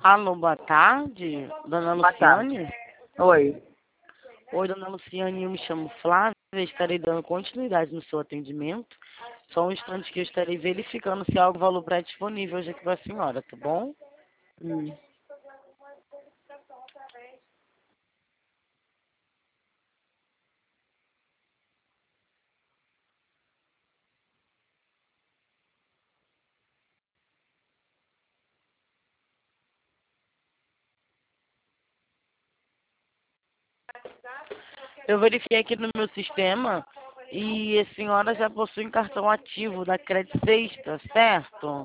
Alô, boa tarde, dona Boa tarde. Luciane. Oi. Oi, dona Luciane, eu me chamo Flávia, estarei dando continuidade no seu atendimento. Só um instante que eu estarei verificando se há algum valor pré-disponível hoje aqui para a senhora, tá bom? Hum. Eu verifiquei aqui no meu sistema e a senhora já possui um cartão ativo da Credit Sexta, certo?